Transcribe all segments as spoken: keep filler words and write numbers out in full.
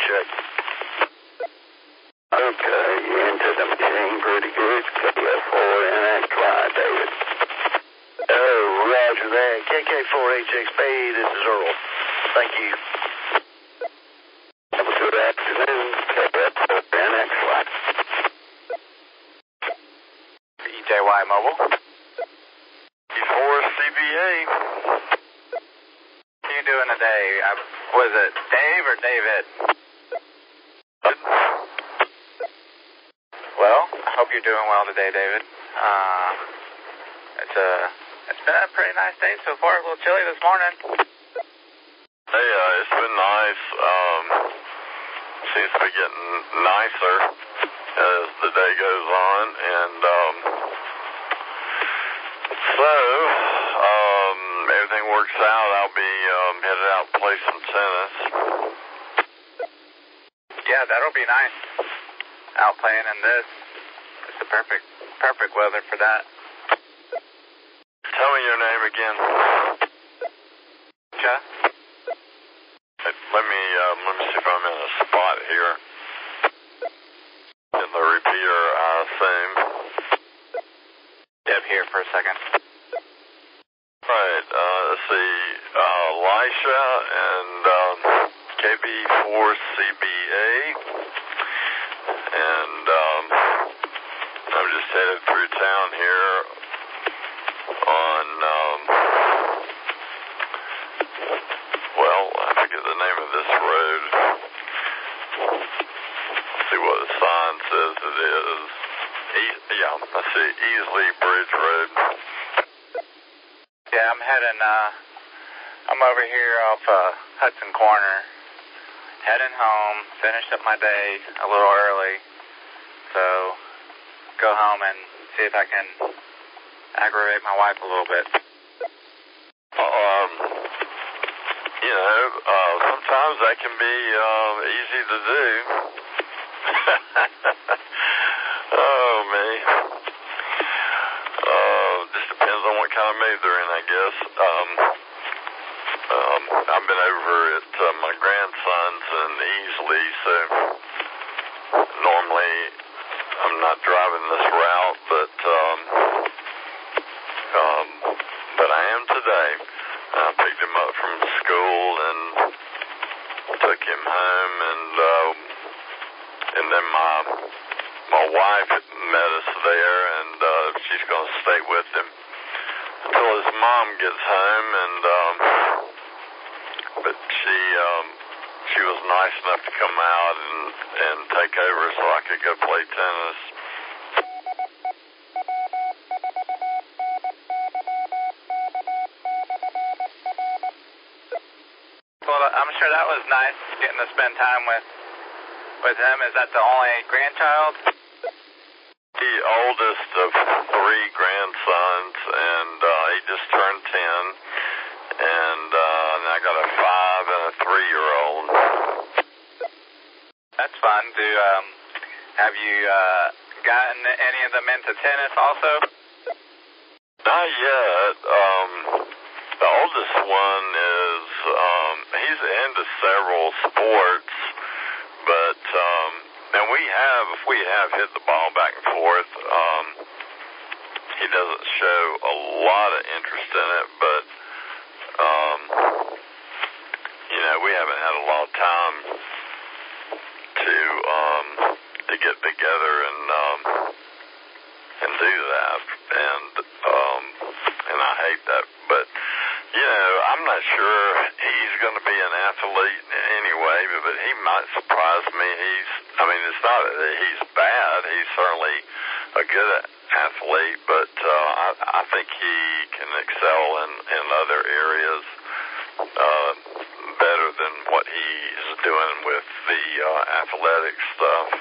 check. Okay, you entered the machine pretty good. K F four N X Y, David. Oh, roger that. K K four H X B, this is Earl. Thank you. Have a good afternoon, K F four N X Y. E J Y Mobile. E four C B A. How you doing today? I, was it Dave or David? Well, I hope you're doing well today, David. Uh, it's a, it's been a pretty nice day so far. A little chilly this morning. Hey, uh, it's been nice. Um, seems to be getting nicer as the day goes on, and um, so um, everything works out. I'll be um, headed out to play some tennis. Yeah, that'll be nice. Out playing in this. It's the perfect, perfect weather for that. Tell me your name again. Chuck? Let me um, let me see if I'm in a spot here. In the repeater, I assume. Deb here for a second. Right. Uh, let's see. Uh, Elisha and um, K B four C B A, and um, I'm just headed through town here on. Um, Well, I forget the name of this road. Let's see what the sign says it is. E- yeah, I see. Easley Bridge Road. Yeah, I'm heading, uh, I'm over here off uh, Hudson Corner. Heading home. Finished up my day a little early. So, go home and see if I can aggravate my wife a little bit. Um... You know, uh, sometimes that can be uh, easy to do. Oh, me. Uh, just depends on what kind of mood they're in, I guess. Um, um, I've been over at uh, my grandson's in Easley, so normally I'm not driving this route, but um, um, but I am today. I picked him up from school and took him home, and um, and then my my wife met us there, and uh, she's going to stay with him until his mom gets home. And um, but she um, she was nice enough to come out and and take over so I could go play tennis. Well, I'm sure that was nice, getting to spend time with with him. Is that the only grandchild? The oldest of three grandsons, and uh, he just turned ten, and, uh, and I got a five and a three-year-old. That's fun. Do um, have you uh, gotten any of them into tennis also? Not yet. Um, the oldest one is, um, he's into several sports, but, um, and we have, if we have hit the ball back and forth, um, he doesn't show a lot of interest in it, but, um, you know, we haven't had a lot of time to, um, to get together and, um, and do that, and, um, and I hate that, but, you know, I'm not sure he's going to be an athlete anyway, but, but he might surprise me. He's, I mean, it's not that he's bad. He's certainly a good athlete, but uh, I, I think he can excel in, in other areas uh, better than what he's doing with the uh, athletic stuff.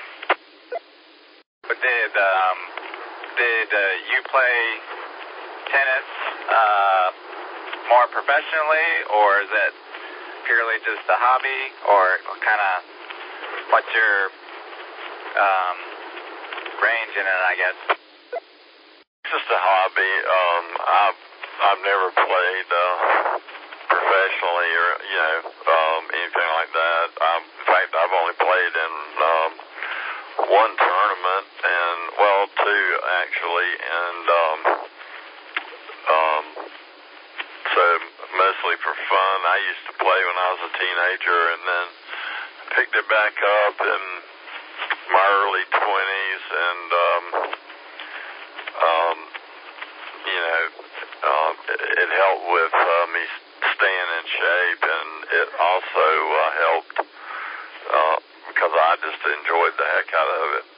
But did, um, did uh, you play tennis uh, more professionally, or is it purely just a hobby, or kind of what's your um, range in it, I guess? Just a hobby. Um, I've I've never played uh, professionally or, you know, um, anything like that. Um, in fact, I've only played in um, one tournament, and, well, two, actually, and um, um, so mostly for fun. I used to play when I was a teenager, and then picked it back up in my early twenties, and, um, um, you know, um, it, it helped with uh, me staying in shape, and it also uh, helped uh, because I just enjoyed the heck out of it.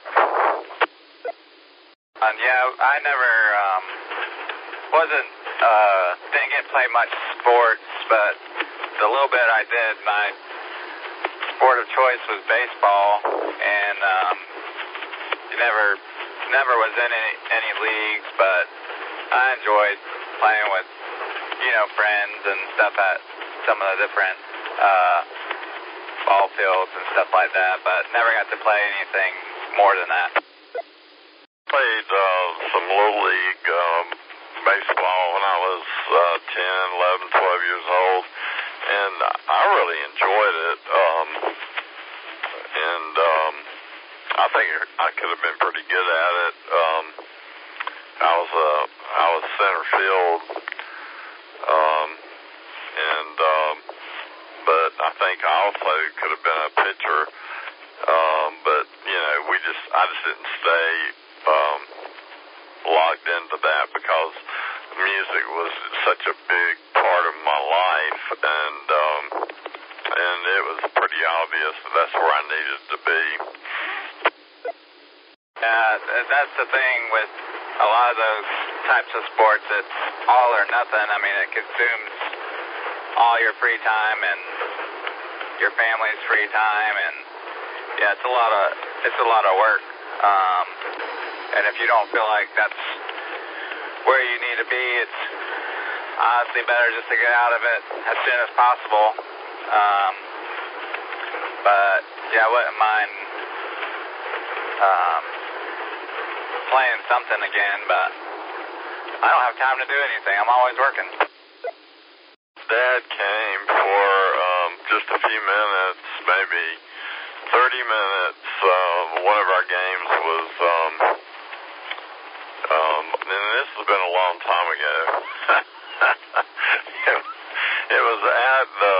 And yeah, I never um, wasn't uh, didn't get to play much sports, but the little bit I did, my sport of choice was baseball, and um, never never was in any, any leagues, but I enjoyed playing with, you know, friends and stuff at some of the different uh, ball fields and stuff like that, but never got to play anything more than that. Played uh, some Little League um, baseball when I was uh, ten, eleven, twelve years old, and I really enjoyed it, um, and um, I think I could have been pretty good at it. Um, I was uh, I was center field, um, and um, but I think I also could have been a pitcher. Um, but you know, we just I just didn't stay um, locked into that because music was such a big part of my life, and um, and it was pretty obvious that that's where I needed to be. Yeah, that's the thing with a lot of those types of sports. It's all or nothing. I mean, it consumes all your free time and your family's free time, and yeah, it's a lot of it's a lot of work. Um, and if you don't feel like that's where you need to be, it's honestly better just to get out of it as soon as possible. Um, but yeah, I wouldn't mind um, playing something again, but I don't have time to do anything. I'm always working. Dad came for um, just a few minutes, maybe thirty minutes. Uh, one of our games was, um, um, and this has been a long time ago. it, it was at the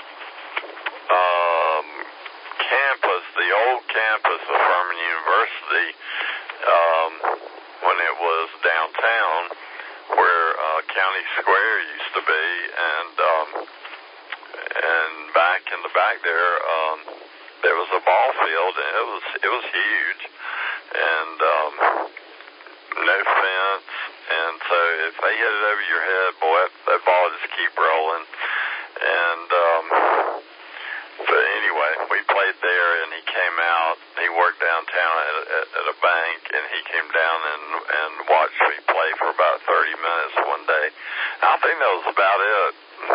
um, campus, the old campus of Furman University, um, when it was downtown, where uh, County Square used to be, and um, and back in the back there, um, there was a ball field, and it was it was huge, and um, no fence, and so if they hit it over your head, boy, that, that ball just keep rolling, and um, but anyway, we played there, and he came out. He worked downtown at, at, at a bank, and he came down and and watched me play for about thirty minutes one day. I think that was about it.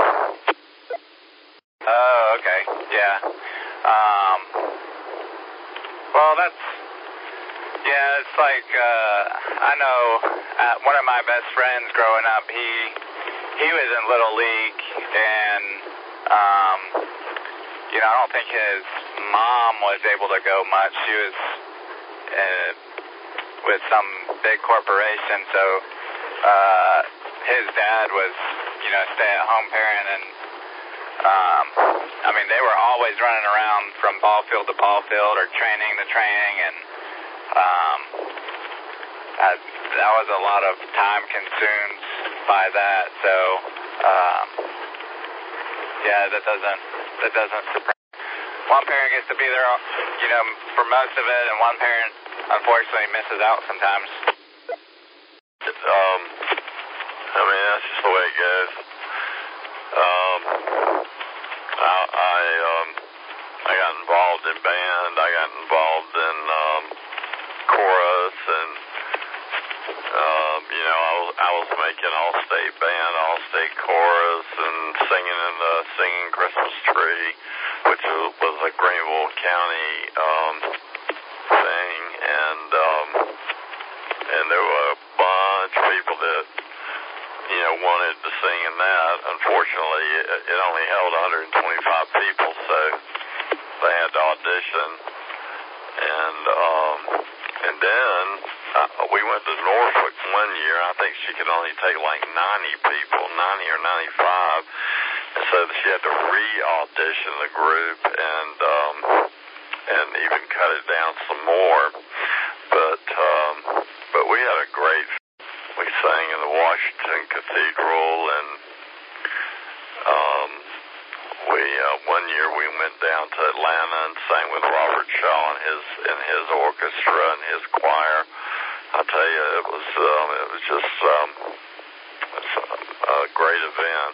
Oh, okay, yeah. Um, well, that's yeah. It's like uh, I know uh, one of my best friends growing up. He he was in Little League, and um. You know, I don't think his mom was able to go much. She was uh, with some big corporation, so uh, his dad was, you know, stay-at-home parent, and um, I mean, they were always running around from ball field to ball field or training to training, and um, that, that was a lot of time consumed by that. So, um, yeah, that doesn't. That doesn't surprise. One parent gets to be there, you know, for most of it, and one parent, unfortunately, misses out sometimes. Um, I mean, that's just the way it goes. Um, I, I, um, I got involved in band. I got involved in um, chorus, and um, you know, I was, I was making all-state band, all-state chorus, and singing in the Singing Christmas Tree, which was, was a Greenville County um, thing, and um, and there were a bunch of people that, you know, wanted to sing in that. Unfortunately, it, it only held one hundred twenty-five people, so they had to audition. And um, and then uh, we went to Norfolk one year. I think she could only take like ninety people, ninety or ninety-five. And so she had to re-audition the group and um, and even cut it down some more. But um, but we had a great. We sang in the Washington Cathedral, and um, we uh, one year we went down to Atlanta and sang with Robert Shaw and his and his orchestra and his choir. I tell you, it was um, it was just um, it's a, a great event.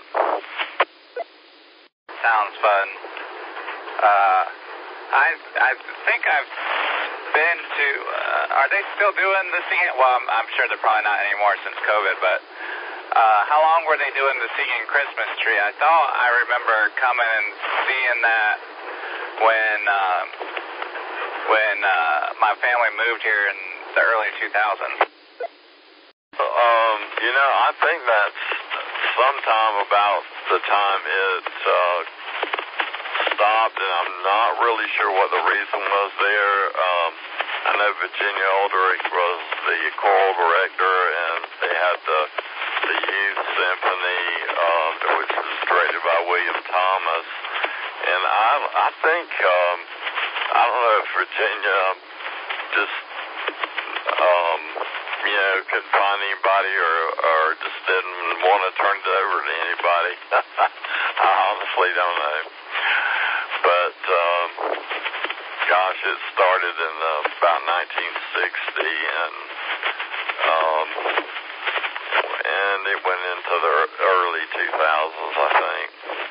Sounds fun. Uh, I I think I've been to. Uh, are they still doing the singing? Well, I'm, I'm sure they're probably not anymore since COVID. But uh, how long were they doing the singing Christmas tree? I thought I remember coming and seeing that when um, when uh, my family moved here in the early two thousands. Um, you know, I think that's sometime about the time it uh, stopped, and I'm not really sure what the reason was there. Um, I know Virginia Aldrich was the choral director, and they had the the youth symphony, um, which was directed by William Thomas. And I I think um, I don't know if Virginia just um, you know couldn't find anybody, or or just didn't want to turn it over to anybody. I honestly don't know. But, um, gosh, it started in uh, about nineteen sixty, and um, and it went into the early two thousands, I think.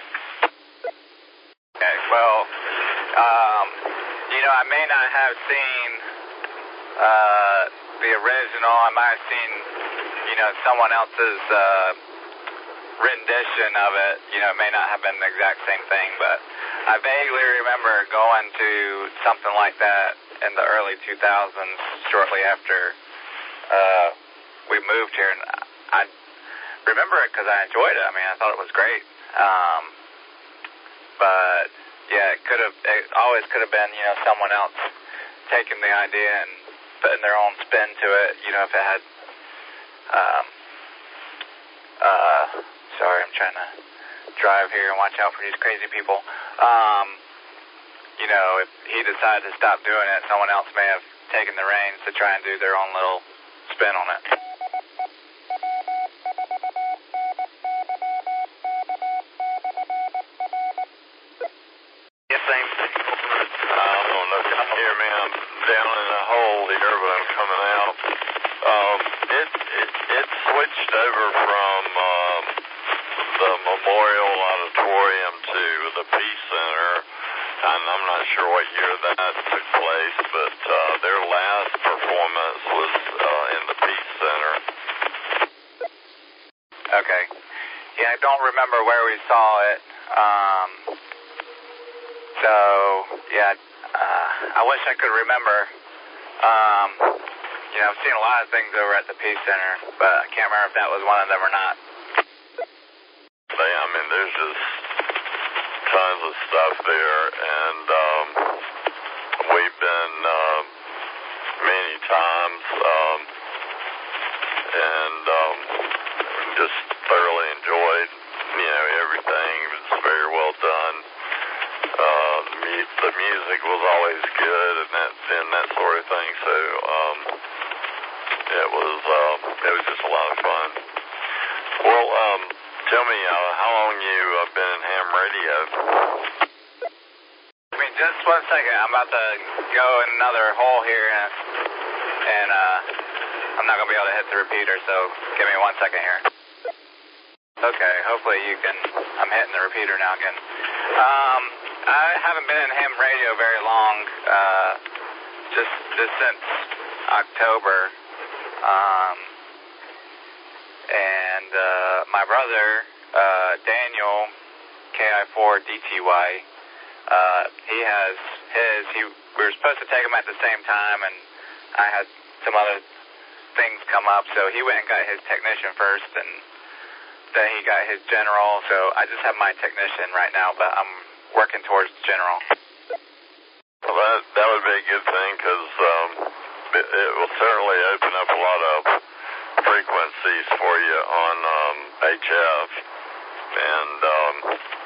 Okay, well, um, you know, I may not have seen uh, the original. I might have seen, you know, someone else's uh, rendition of it. You know, it may not have been the exact same thing, but I vaguely remember going to something like that in the early two thousands, shortly after uh, we moved here, and I remember it because I enjoyed it. I mean, I thought it was great. Um, but yeah, it could have. It always could have been, you know, someone else taking the idea and putting their own spin to it. You know, if it had. Um, uh, sorry, I'm trying to drive here and watch out for these crazy people. Um, you know, if he decided to stop doing it, someone else may have taken the reins to try and do their own little spin on it. Yeah, same thing. I don't know if you can hear me. I'm down in a hole here, but I'm coming out. Um, it, it, it switched over from um, the Memorial Auditorium to the Peace Center, and I'm not sure what year that took place, but uh, their last performance was uh, in the Peace Center. Okay. Yeah, I don't remember where we saw it. Um, so, yeah, uh, I wish I could remember. Um, you know, I've seen a lot of things over at the Peace Center, but I can't remember if that was one of them or not. Yeah, I mean, there's just tons of stuff there, and um, we've been uh, many times, um, and um, just thoroughly enjoyed, you know, everything. It was very well done. Uh, the, mu- the music was always good, and that and that sort of thing. So um, it was uh, it was just a lot of fun. Well, um, tell me uh, how long you uh, been in ham radio? I mean, just one second. I'm about to go in another hole here, and, and uh, I'm not gonna be able to hit the repeater. So give me one second here. Okay, hopefully you can. I'm hitting the repeater now again. Um, I haven't been in ham radio very long. Uh, just just since October. Um, and uh, my brother uh, Daniel K I four D T Y. Uh, he has his. He we were supposed to take him at the same time, and I had some other things come up, so he went and got his technician first, and that he got his general, so I just have my technician right now, but I'm working towards general. Well, that, that would be a good thing, because um, it, it will certainly open up a lot of frequencies for you on um, H F, and um,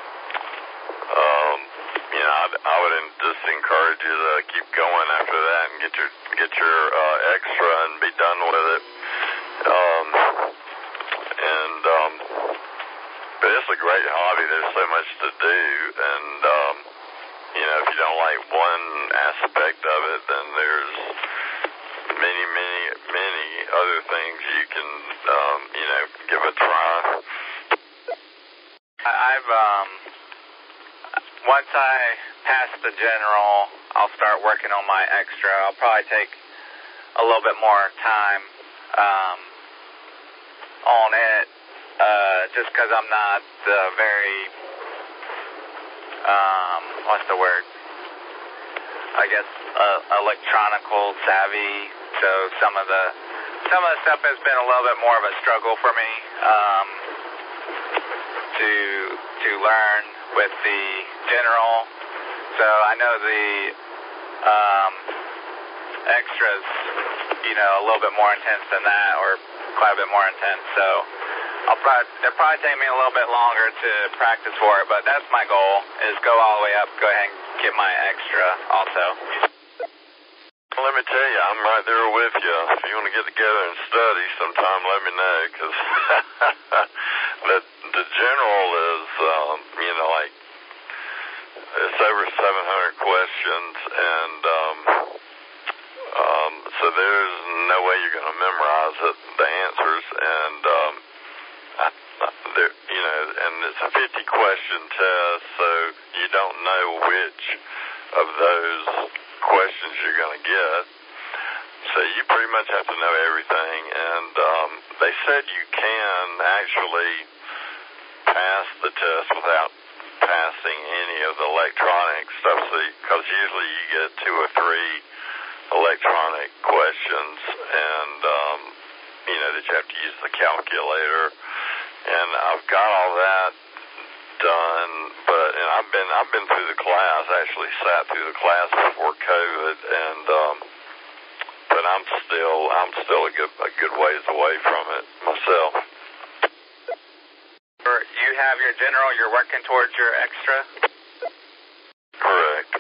um, you know, I'd, I would just encourage you to keep going after that and get your get your uh, extra and be done with it. Um, and um, but it's a great hobby. There's so much to do, and um, you know, if you don't like one aspect of it, then there's many, many, many other things you can, um, you know, give a try. I've, um, once I pass the general, I'll start working on my extra. I'll probably take a little bit more time, um, on it, uh, just because I'm not uh, very, um, what's the word? I guess uh, electronical savvy. So some of the some of the stuff has been a little bit more of a struggle for me um, to to learn with the general. So I know the um, extras, you know, a little bit more intense than that, or quite a bit more intense. So I'll probably it'll probably take me a little bit longer to practice for it, but that's my goal: is go all the way up, go ahead and get my extra also. Let me tell you, I'm right there with you. If you want to get together and study sometime, let me know, because the, the general is, um, you know, like, it's over seven hundred questions, and um, um, so there's no way you're going to memorize it, the answers, and, um, I, there, you know, and it's a fifty question test, so you don't know which of those questions you're going to get. So you pretty much have to know everything, and um, they said you can actually pass the test without passing any of the electronic stuff, because so usually you get two or three electronic questions, and um, you know that you have to use the calculator, and I've got all that done, but and I've been I've been through the class. I actually sat through the class before COVID, and um, but I'm still I'm still a good a good ways away from it myself. You have your general. You're working towards your extra. Correct.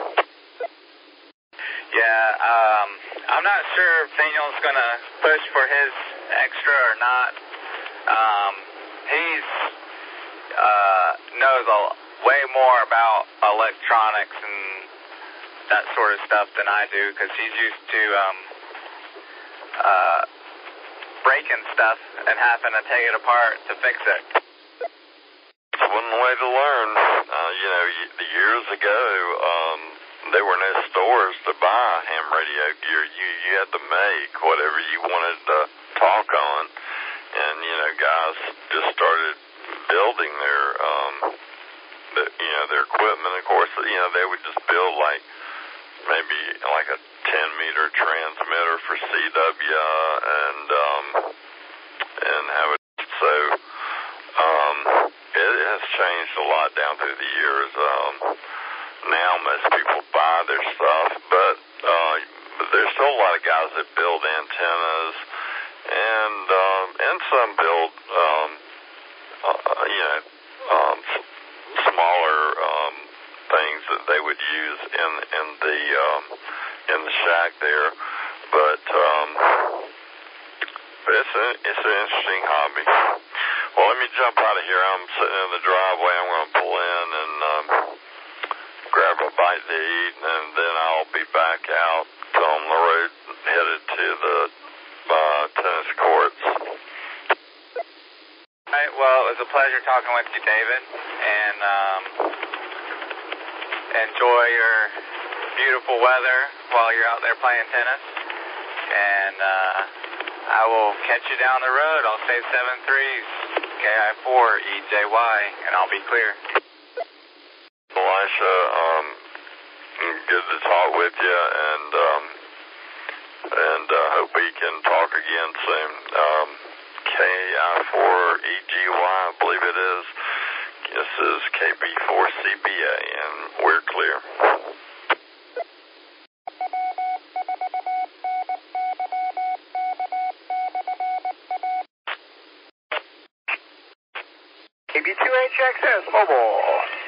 Yeah, um, I'm not sure if Daniel's gonna push for his extra or not. Um, he's Uh, knows a, way more about electronics and that sort of stuff than I do, because he's used to um, uh, breaking stuff and having to take it apart to fix it. It's one way to learn. Uh, you know, years ago, um, there were no stores to buy ham radio gear. You, you had to make whatever you wanted to talk on, and, you know, guys just started building their, um, the, you know, their equipment. Of course, you know, they would just build like maybe like a ten meter transmitter for C W and um, and have it. So um, it has changed a lot down through the years. Um, now most people buy their stuff, but uh, but there's still a lot of guys that build antennas, and um, and some build. Um, Uh, you know, um, smaller um, things that they would use in in the um, in the shack there, but um, but it's a, it's an interesting hobby. Well, let me jump out of here. I'm sitting in the driveway. I'm going to pull in and um, grab a bite to eat, and then I'll be back out on the road headed to the uh, tennis courts. All right, well, it was a pleasure talking with you, David, and um, enjoy your beautiful weather while you're out there playing tennis, and uh, I will catch you down the road. I'll say seven threes, K I four, E J Y, and I'll be clear. Elisha, um, good to talk with you, and um, and uh, hope we can talk again soon. Um, K I four E G Y, I believe it is. This is K B four C B A, and we're clear. K B two H X S Mobile.